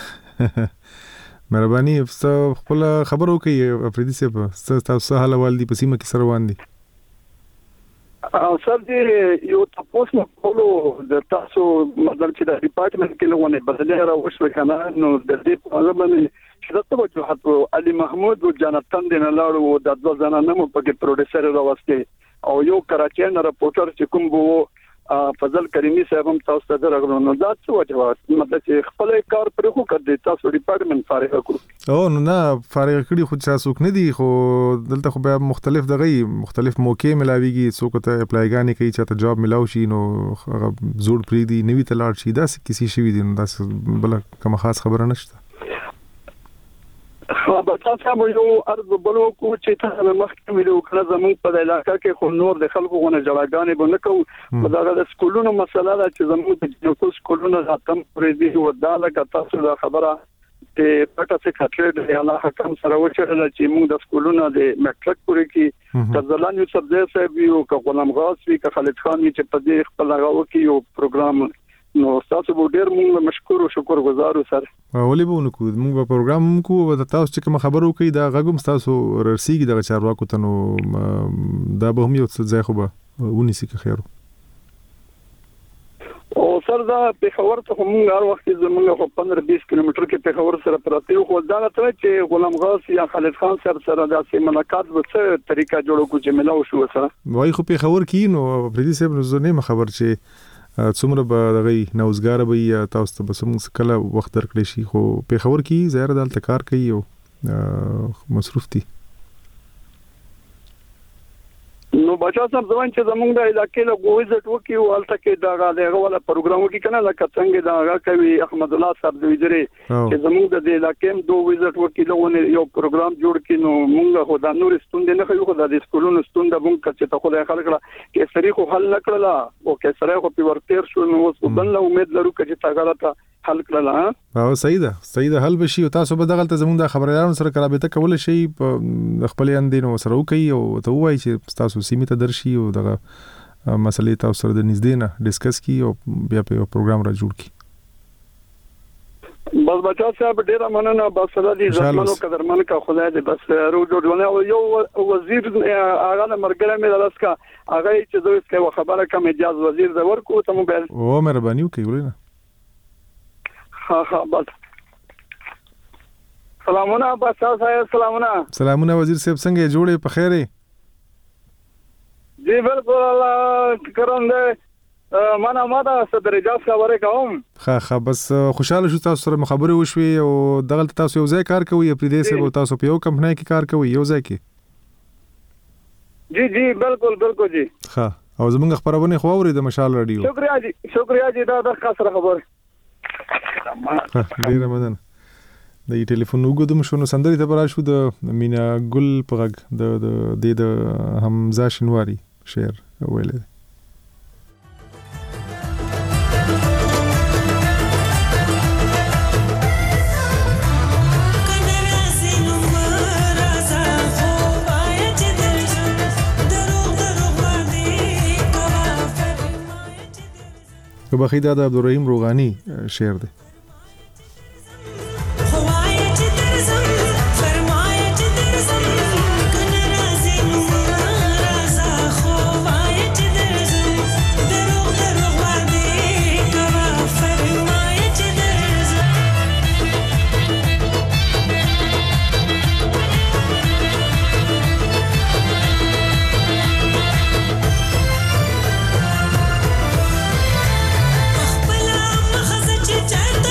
مهرباني خپل خبرو کوي افریدي صاحب تاسو حاله والدي په سیمه کې سره وان دي او سر دې یو تاسو نو کولو د تاسو مطلب چې د ډپارټمنټ کې لونه بدلې را وشو کنه نو د دې په اړه باندې چې د توجه حتی علي محمود او جنتن دین لاړو د دوه ځنه نمو په پروډوسر راوسته او یو کراچي نه رپورټر چې کوم وو فضل کریمی صاحب هم تاسو ته درغلو نو دا څه وجه مطلب چې خپل کار پر خو کړی تاسو ډپارټمنټ فارغ کړو او نو نه فارغ کړی خو تاسو نه دي خو دلته خو به مختلف دغه مختلف موقع ملاويږي څوک ته اپلای غانې کوي چې ته جاب ملاو شي نو زوړ پری دي نوی تلاړ شي دا کسی شي دي نو دا بل کوم خاص خبره نشته خو به تاسو یو ارز بلو کو چې ته مخکې ویلو کړه زموږ په علاقې کې خو نور د خلکو غونه جړاګانې به نه کوو دا د سکولونو مسله ده چې زموږ د جنکو سکولونو ځاتم پرې دي او دا لکه تاسو دا خبره ته پټه څه خاطر د الله حکم سره وچړل چې موږ د سکولونو د میټرک پورې کې تزلان یو سبزه صاحب یو ک غلام غاز وی ک خالد خان چې په دې خپل هغه کې یو پروګرام نو تاسو به ډیر موږ مشکور او شکر گزار سر ولې به نکو موږ په پروګرام کو د تاسو چې کوم خبرو کوي دا غږم تاسو رسیږي د چارواکو ته نو دا به هم یو څه ځای خو به ونیسي که خیر او سر دا په خبر ته موږ هر وخت زموږ په پندرہ بیس کیلومتر کې په خبر سره پراته خو دا ته چې غلام غاز یا خالد خان سره سره د ملاقات وڅ طریقه جوړو کو چې ملاو شو سره وای خو په خبر کې نو پردي صاحب نو نه خبر چې څومره به دغه نوزګار به یا تاسو ته به څومره کله وخت درکړي شي خو په خبر کې زهره دلته کار کوي او مصروف دي نو بچا صاحب ځوان چې زمونږ د علاقې له وزټ وکي او الته کې دا غاغه ولا پروګرام وکي کنه لکه څنګه دا غا کوي احمد الله صاحب د وزري چې زمونږ د علاقې دوه وزټ وکي له یو پروګرام جوړ کړي نو مونږ خو دا نور ستوند نه خو د سکولونو ستوند مونږ چې ته خو له خلک کې سری خو حل نکړه او کې سره خو په ورتیر شو نو اوس بل له امید لرو چې تا غلطه حل کړه او صحیح ده صحیح ده حل بشي او تاسو به دغه زموږ د خبريالانو سره رابطه کول شي په خپل اندینو سره وکي او ته وایي چې تاسو سیمه ته درشي او دغه مسلې تاسو سره د نږدې نه ډیسکس کی او بیا په پروګرام را جوړ کی بس بچا صاحب ډیر مننه بس سلادي زمونږ قدرمن کا خدای دې بس رو جوړونه یو وزیر هغه مرګره مې لاسکا هغه چې دوی څه خبره کوم اجازه وزیر د ورکو ته موبایل او مهرباني وکړئ ولې ها ها بس سلامونه بس صاحب سلامونه سلامونه وزیر صاحب څنګه جوړې په خیره جی بالکل الله کرم دې مانا ما دا صدر اجازه خبره کوم ها ها بس خوشاله شو تاسو سره خبرې وشوي او دغه تاسو یو ځای کار کوي په دې سره تاسو په یو کمپنۍ کې کار کوي یو ځای کې جی جی بالکل بالکل جی ها او زمونږ خبرونه خو اوري د مشال رادیو شکریا جی شکریا جی دا د خاص خبر ډیر مننه د ټلیفون وګدم شنو سندري ته برا شو د مینا ګل پغږ د د د حمزه شنواری شعر ویل بخیدا د عبدالرحیم روغانی شعر دی Chal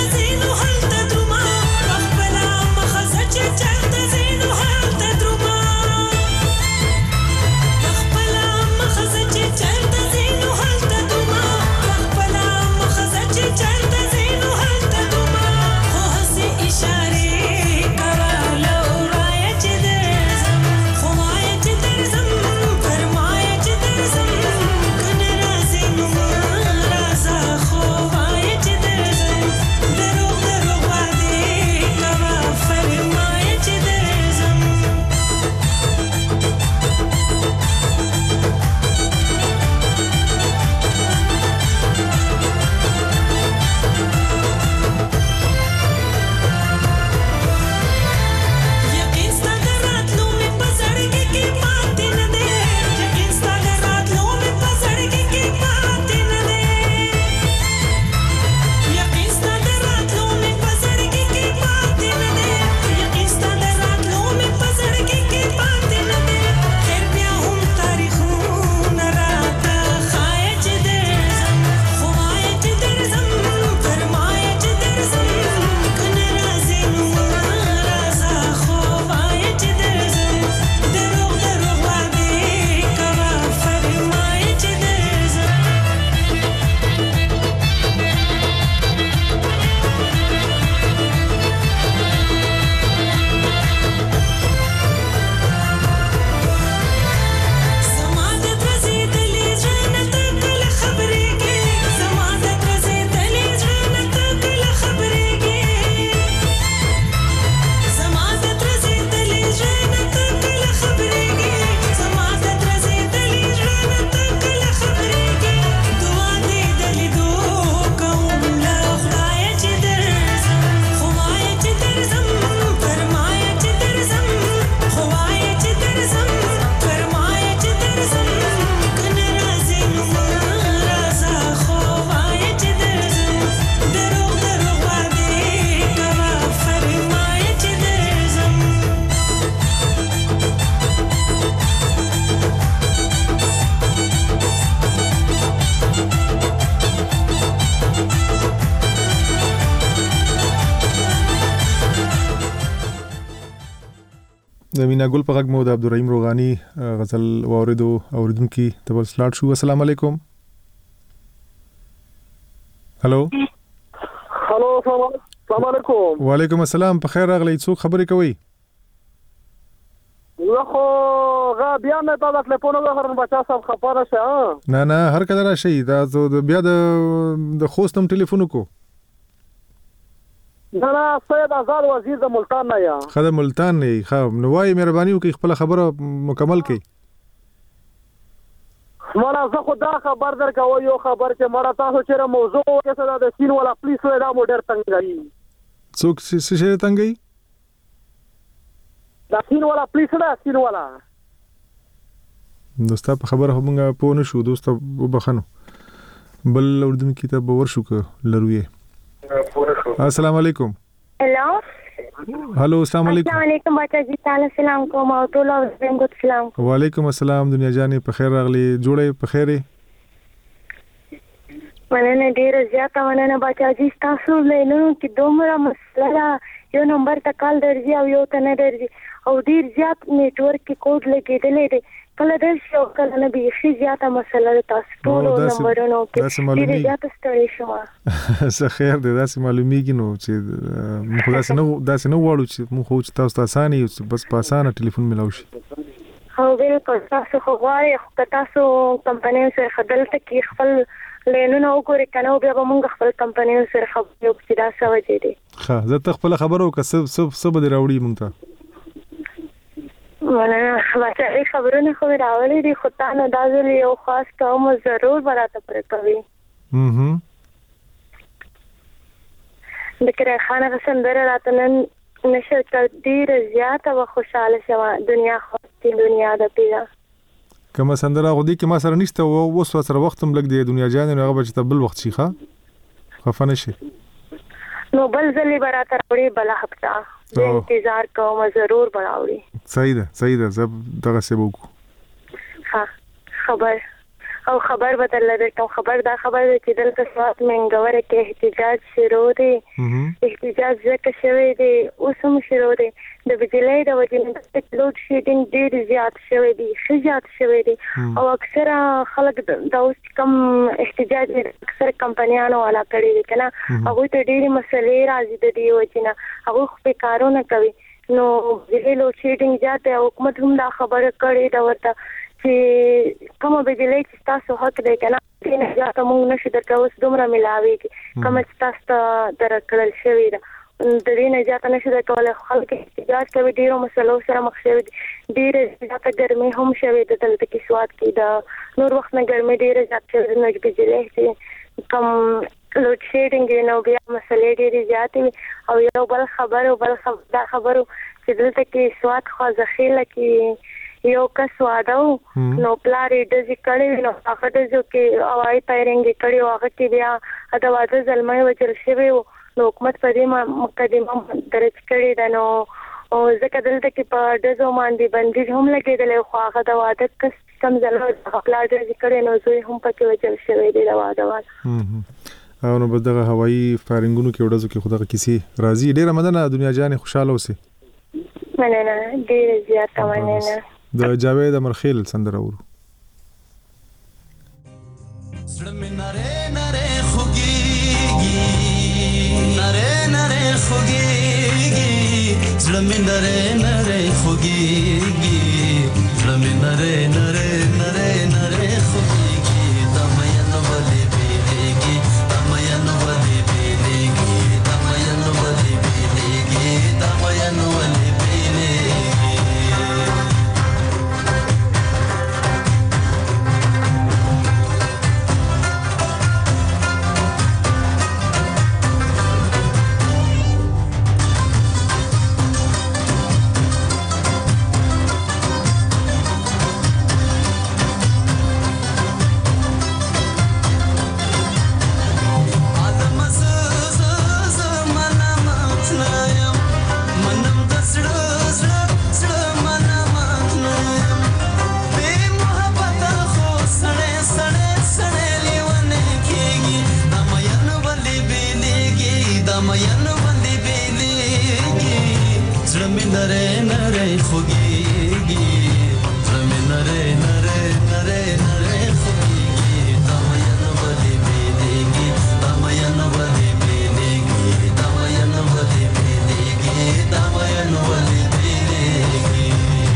د مینا ګل په غږ مو د عبدالرحیم روغانی غزل واوریدو اوریدونکو ته بل سلاټ شو. السلام علیکم. هلو هلو السلام علیکم. وعلیکم السلام. په خیر راغلی. څوک خبرې کوي؟ زه خو غا بیا مې تا د ټلیفون غوښتل بچا صاحب خبره شه. نه نه هر کله راشي. دا زه بیا د د خوستم ټلیفون کو. نه نه سید آزاد وزیر د ملتان نه یا. خدای ملتان نه خو نو وايي مهرباني وکړئ خپل خبره مکمل کړئ. مړه زه خو دا خبر درکوم یو خبر چې مړه تاسو چیرې موضوع کې څه د سین ولا پولیس ولا موډر څنګه څوک څه شي څنګه دا سین ولا پولیس دا سین ولا دوستا په خبره همغه پوه نه شو. دوستا وبخنو بل اردن کی ته باور شو ک لروي. السلام علیکم. हेलो हेलो अस्सलाम वालेकुम. अस्सलाम वालेकुम बच्चा जी ताला सलाम को माउतुल्लाह वसलम को सलाम. वालेकुम अस्सलाम. दुनिया जाने په خیر راغلی. جوړې په خیره. مننه ډیره زیاته مننه بچا جی تاسو له نو کې دومره مسله یو نمبر ته کال درځي او یو ته نه درځي او ډیر زیات نیټورک کې کوډ لګیدلې دی کله درشي او کله نه به شي زیاته مسله تاسو ټول نمبرونو کې ډیر زیات ستړي شو. څه خیر دی داسې معلومیږي نو چې موږ داسې نو داسې نو وړو چې موږ خو تاسو ته اسانه یو بس په اسانه ټلیفون ملاو شي. او بالکل تاسو خو غواړئ خو تاسو کمپنۍ سره خدلته کې خپل لینونه وګورئ کنه او بیا به موږ خپل کمپنۍ سره خبرې وکړو چې دا څه وجه دی. ښه زه ته خپل خبرو که څه څه به دې راوړي موږ ته. مننه بچا ای خبرونه خو راولې دي خو تا نه دا ځل یو خاص کوم ضرور براته پرې کوي. هم د کرے خانه سندره راته نن نشه تقدیر زیاته و خوشاله شوه دنیا خوستي دنیا د پیدا کما سندره غودي کې ما سره نشته او اوس سره وخت هم لګ دی دنیا جان نه هغه بچ ته بل وخت شي ښه خفنه شي نو بل ځلې براته راوړي بل هفته زه انتظار کوم ضرور براوړي. صحیح ده صحیح ده زه دغه څه وکړو. ها خبر او خبر بدل درته خبر دا خبر چې دلته سوات منګوره کې احتجاج شروع دی. احتجاج ځکه شوی دی اوس هم شروع دی د بجلی د وجې نه لوډ شیډینګ ډېر زیات شوی دی ښه زیات شوی دی او اکثره خلک د اوس کم احتجاج اکثر کمپنیانو والا کړي دي که نه هغوی ته ډېرې مسلې راځي د دې وجې نه هغوی خپې کارونه کوي نو بجلی لوډ شیډینګ زیات دی حکومت هم دا خبره کړې ده ورته چې کومه بجلی چې تاسو حق دی که نه دې نه زیاته موږ نشو درته اوس دومره ملاویږي کومه چې تاسو ته درکړل شوې ده د دې نه زیاته نشو درکولی خلک احتجاج کوي ډېرو مسلو سره مخ شوي دي ډېره زیاته ګرمي هم شوې ده دلته کې سوات کې د نور وخت نه ګرمي ډېره زیات شوې ده نو بجلی چې کوم لوډ شیډینګ وي نو بیا مسلې ډېرې زیاتې وي او یو بل خبر او بل دا خبرو چې دلته کې سوات خوازخیله کې یو کس واده و نو پلار یې ډزې کړې وي نو هغه ډزو کې هوایي فایرنګ یې کړې و هغه کې بیا د واده زلمی وژل شوی و نو حکومت په دې مقدمه درج کړې ده نو ځکه دلته کې په ډزو باندې بندیز هم لګېدلی خو هغه د واده کس کم زلمی هغه پلار ډزې کړې نو زوی هم پکې وژل شوی دی د واده والا او نو بس دغه هوایي فایرنګونو کې ډزو کې خو دغه کیسې راځي. ډېره مننه دنیا جانې خوشحاله اوسې. مننه ډېره زیاته مننه. د جاوید امرخیل سندره ورو. زړه مې نری نری خوږېږي نری نری خوږېږي زړه مې نری نری خوږېږي زړه مې نری نری نری نری خوږېږي دا مین ولې بیلېږي دا مین ولې بیلېږي دا مین ولې بیلېږي دا مین ولې زړه زړه مې نری نری خوږېږي زړه مې نری نری نری نری خوږېږي دا مین ولې بېلېږي دا مین ولې بېلېږي دا مین ولې بېلېږي دا مین ولې بېلېږي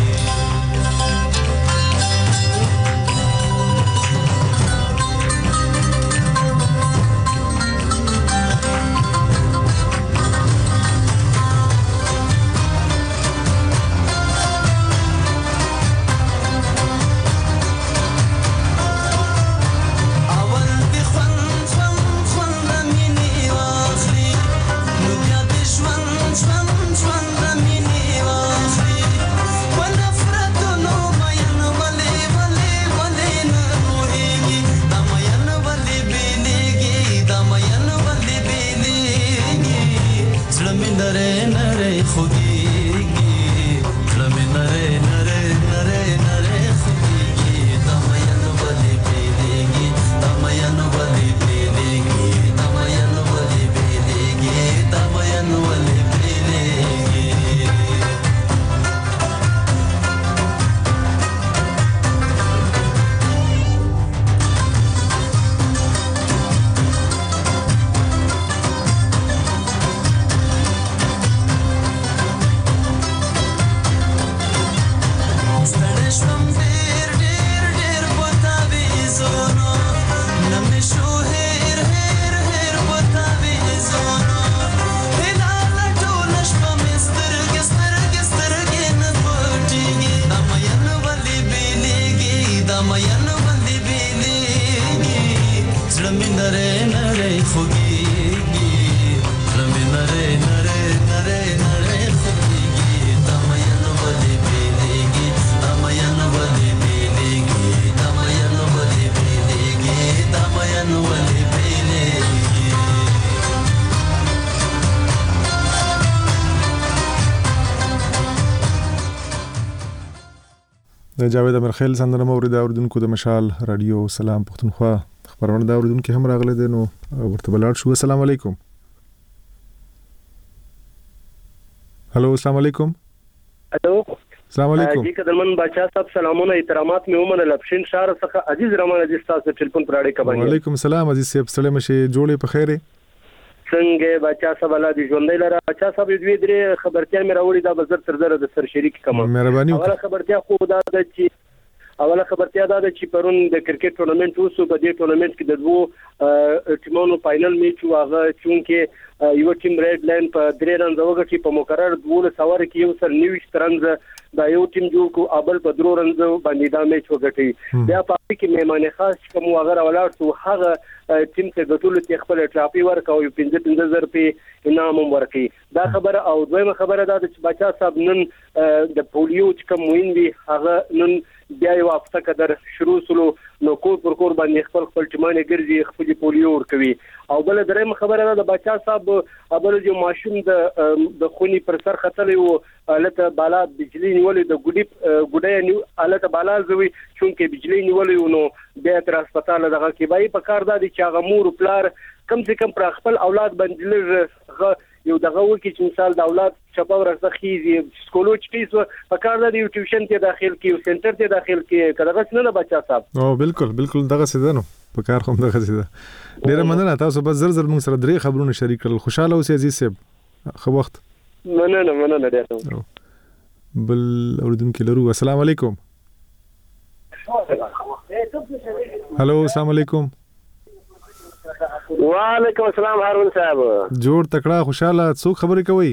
د جاوید امرخیل سندره مورید اوریدونکو د مشال رادیو سلام پښتونخوا خبرونه د اوریدونکو هم راغله دي نو ورته بلار شو. السلام علیکم. هلو السلام علیکم. الو السلام علیکم. جی قدرمن بادشاہ صاحب سلامونه احترامات مې ومنه لپشین شهر څخه عزیز رحمان عزیز تاسو ټلیفون پر اړه کوي. وعلیکم السلام عزیز صاحب سلام شه جوړې په خیره څنګه بچا صاحب الله دې ژوندۍ لره. بچا صاحب دوی درې خبرتیا مې راوړي دا بزر تر زره د سر شریک کوم. مهرباني اوله خبرتیا خو دا د چې اوله خبرتیا دا د چې پرون د کرکټ ټورنمنت وسو په دې ټورنمنت کې د دوه ټیمونو فائنل میچ واغه چونکه یو ټیم ریډ لاین په درې رنز وګټي په مقرر دوه سوار کې یو سر نیوش رنز دا یو ټیم جوړ کو ابل په درو رنز باندې دا میچ وګټي. بیا په کې میمانه خاص کوم واغره ولاړ سو هغه ټیم ته د ټولو ته خپل ټراپي ورکاو یو پنځه پنځه زر په انعام ورکي. دا خبره او دویمه خبره دا چې بچا صاحب نن د پولیو چې کوم وین دی هغه نن بیا یو هفته قدر شروع سلو نو کور پر کور باندې خپل خپل ټیمانه ګرځي خپل پولیو ورکوي. او بل درېم خبره ده د بچا صاحب ابل یو ماشوم د د خونی پر سر خطلې او الته بالا بجلی نیولې د ګډي ګډي نیو الته بالا زوي چونکه بجلی نیولې نو بیا تر هسپتال دغه کې بای په کار د چې هغه مور پلار کم سے کم پر خپل اولاد باندې لږ یو دغه وکی چې مثال د اولاد شپه ورځ خيزي سکولو چې په کار د یو ټیوشن ته داخل کی او سنټر ته داخل کی کله څه نه بچا صاحب. او بالکل بالکل دغه څه ده نو په کار کوم دغه څه ده. ډیره مننه تاسو بس زر زر موږ سره درې خبرونه شریک کړل. خوشاله اوسئ عزیز صاحب. خو وخت مننه مننه ډیره. بل اوریدونکو لرو. السلام علیکم. هلو السلام علیکم. وعلیکم السلام هارون صاحب. جوړ تکړه خوشاله څوک خبرې کوي؟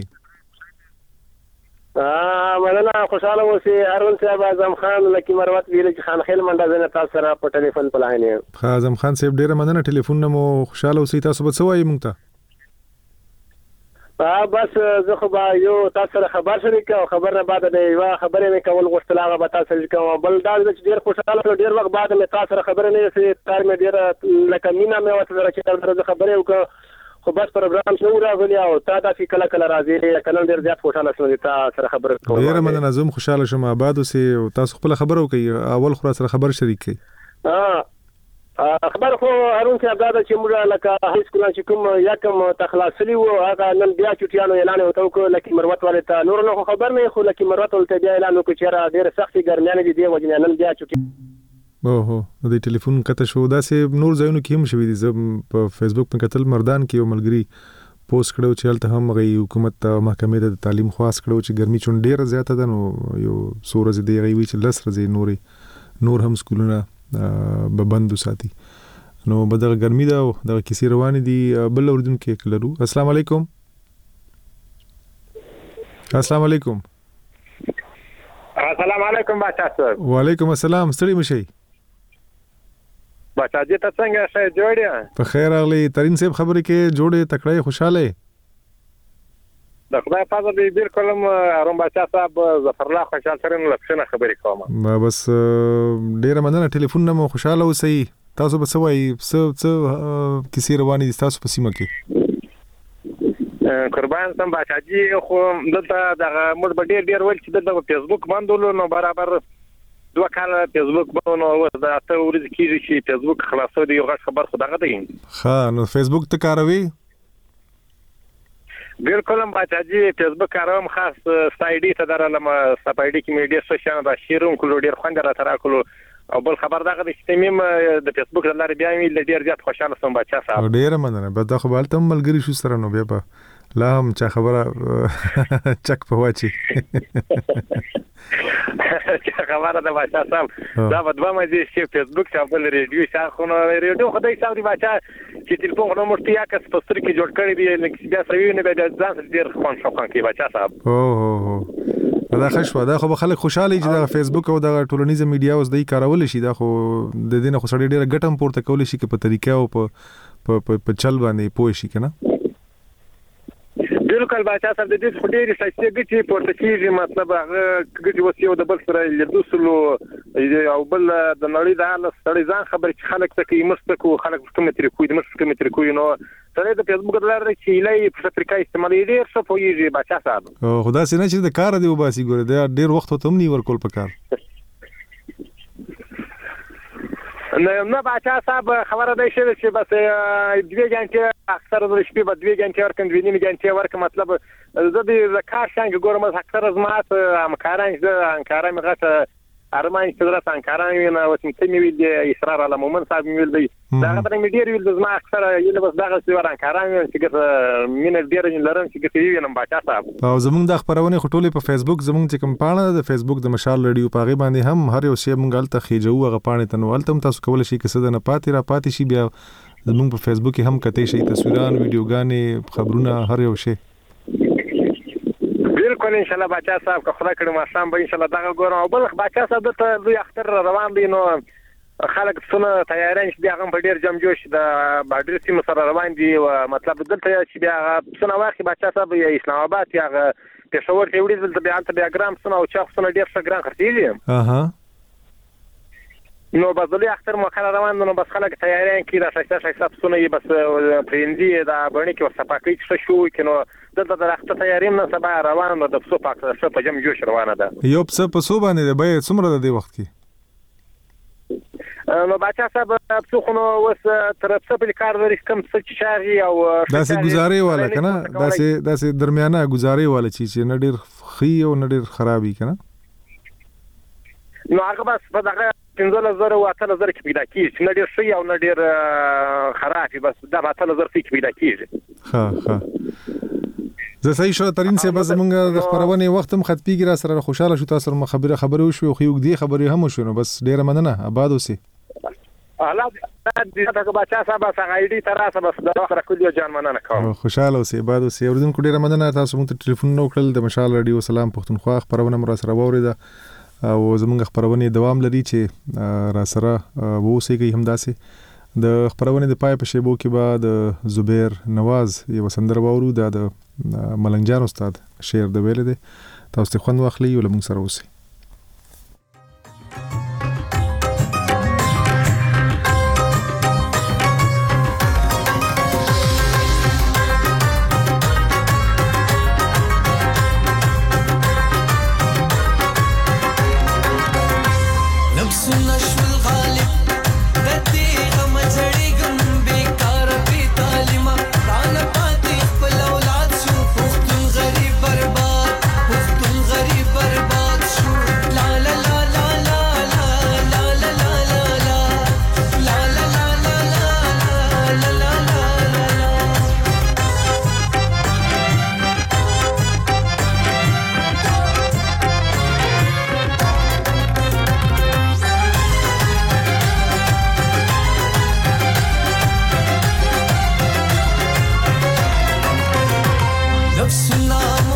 اه مننه خوشاله اوسئ هارون صاحب. اعظم خان لکی مروت ویل چې خان خیل منډه زنه تاسو سره په ټلیفون په لاینه. اعظم خان صاحب ډیره مننه ټلیفون مو خوشاله اوسئ. تاسو به څه وایي مونږ ته؟ اه بس زه خو به یو تاسو سره خبر شریک او خبر نه بعد د یو خبرې مې کول غوښتل هغه به تاسو سره کوم. بل دا چې ډیر خوشاله ډیر وخت بعد مې تاسو سره خبرې نه سي تار مې ډیر لکه مینا مې وته سره چې تاسو خبرې وکړو خو بس پروګرام شنو راغلی او تا تاسو کله کله راځي کله ډیر زیات خوشاله شوم چې تاسو سره خبرې کوم. ډیر مننه زوم خوشاله شوم. آباد اوسئ او تاسو خپل خبرو کوي اول خو سره خبر شریک کړئ. اه خبر خو هارون صاحب دا چې موږ لکه هاي سکول چې کوم یکم تخلاصلی وو هغه نن بیا چټیانو اعلان وکړ لکه مروت والته نور نه خبر نه خو لکه مروت والته بیا اعلان وکړ چې را ډېر سختي ګرمیانه دي دی وجه نن بیا چټي او هو د ټلیفون کته شو دا سه نور ځایونو کې هم شوې دي زه په فیسبوک په قتل مردان کې یو ملګری پوسټ کړو چې هلته هم غي حکومت ته محکمې د تعلیم خاص کړو چې ګرمي چون ډېر زیاته ده نو یو سورز دی غي وی چې لس ورځې نورې نور هم سکولونه به بند وساتي نو بدغه ګرمي دا د کیسې روان دي بل اردن کې کلرو السلام علیکم السلام علیکم السلام علیکم بچا صاحب وعلیکم السلام ستړي مشي بچا دې ته څنګه شه جوړه په خیر اغلی ترين صاحب خبرې کې جوړه تکړه خوشاله د خدای په دې بالکل روم بچا صاحب ظفر الله خوشاله ترين لپسنه خبرې کوم ما بس ډیره مننه ټلیفون نه خوشاله اوسئ تاسو به سوای څه څه کیسې روانې دي تاسو په سیمه کې قربان سم بچا جی خو دلته د موږ به ډیر ډیر ول چې د فیسبوک باندې نو برابر دوه کال فیسبوک باندې نو دا ته ورځ کیږي چې فیسبوک خلاصو دی یو غږ خبر خو دغه دی ها نو فیسبوک ته کاروي بالکل هم بچا جی فیسبوک کاروم خاص سایډي ته درلم سپایډي کې مې ډیر څه شان را شیروم کولو ډیر خوند را ترا کولو او بل خبر دغه د تمیم د فیسبوک لاره بیا مې ډیر زیات خوشاله سم بچا صاحب ډیر مننه به دا خو بالته ملګری شو سره نو بیا په لا هم چا خبره چک په واچي چا خبره د بچا صاحب دا په دوه مې چې فیسبوک ته بل ریډیو شاه خو نو ریډیو خدای صاحب دی بچا چې ټلیفون نو مرتي یا کس په ستر کې جوړ کړی دی لکه بیا سوي نه به ځان ډیر خوان شو خان کې بچا صاحب او هو دا خښوا دا خو به خلک خوشاله چې د فیسبوک او د ټولنیزه میډیا اوس د کارول شي دا خو د دې نه خو سړی ډیره ګټم پورته کول شي کې په طریقه او په په چل باندې پوه شي کنه بالکل بچا صاحب د دې خډيري ساتي ګټي پورته کیږي مطلب هغه ګټي وسیو د بل سره لیدوسلو او بل د نړۍ د حال سړي ځان خبر چې خلک ته کې مستکو خلک کوم طریقو د مستکو کوم طریقو نو سره د فیسبوک د لارې چې لای په طریقه استعمالي ډیر څه پويږي بچا صاحب او خدا سينه چې د کار دی وباسي ګوره دا ډیر وخت ته هم نی ورکول پکار نه نه بچا صاحب خبره ده چې بس دوه غنټه اکثر د شپې په دوه غنټه ورکند ویني غنټه ورک مطلب زه د کار څنګه ګورم اکثر از ما همکاران د همکاران مغه ارمان چې درته همکاران ویني او چې می وی د اصرار علی مومن صاحب می ویل دی دا خبره می ډیر ویل د ما اکثر یله بس دغه څه ور همکاران چې مين ډیر لرم چې کې وینم بچا صاحب او زمونږ د خبرونه خټولې په فیسبوک زمونږ چې کوم پاڼه د فیسبوک د مشال ریډیو پاغي باندې هم هر یو شی مونږ الته خېجو هغه پاڼه تنوال تم تاسو کول شي کسه د نه پاتې را پاتې شي بیا زمونږ په فیسبوک هم کته شي تصویران ویډیوګانې خبرونه هر یو شی بالکل ان شاء الله بچا صاحب که خدای کړي ما سم به ان شاء الله دغه ګورم او بل بچا صاحب ته دوی اختر روان دي نو خلک څونه تیارین چې بیا هم په ډیر جام جوش د باډر سیم سره روان دي او مطلب دلته چې بیا څونه واخی بچا صاحب یا اسلام آباد یا پېښور ته وړي دلته بیا انت بیا ګرام څونه او چا څونه ډیر څه ګران خرڅيږي اها نو بازولي اختر مو خلک روان نو بس خلک تیارین کې د شایسته شایسته څونه یې بس پریندي دا باندې کې وسپاکې څه شو کینو دلته د اختر تیاریم نه سبا روان نو د څو پاک څه په جام جوش روانه ده یو څه په سو باندې به څومره د دې وخت کې نو بچا صاحب څو نو وس تر څه په کار ورې کم څه چې شاغي او داسې گزارې والا کنه داسې داسې درمیانه گزارې والا چې نه ډیر خي او نه ډیر خرابي کنه نو هغه بس په دغه پنځه زره او اته زره کې پیدا کیږي نه ډیر شي او نه ډیر خرابي بس دا اته زره کې پیدا کیږي ها ها زه صحیح شو ترين سه بس مونږ د خبرونه وخت هم خطبيږي را سره خوشاله شو تاسو سره خبره خبره وشو خو یو دې خبره هم شو نو بس ډیر مننه آباد اوسئ الله دې دا بچا صاحب څنګه ایډي تراسه بس د اخر کلیو جان مننه کوم خوشاله اوسئ آباد اوسئ اوردن کو ډیر مننه تاسو مونږ ټلیفون نو کړل د مشال رادیو سلام پښتونخوا خبرونه مر سره ووريده او زمونږ خبرونه دوام لري چې را سره ووسئ کی هم داسې د خبرونه د پای په شیبو کې بعد زبیر نواز یو سندر وورو د ملنګ جان استاد شعر د ویل دي تاسو ته خوند واخلي او موږ سره اوسئ نفس النشو الغالب بدي غم जब सुना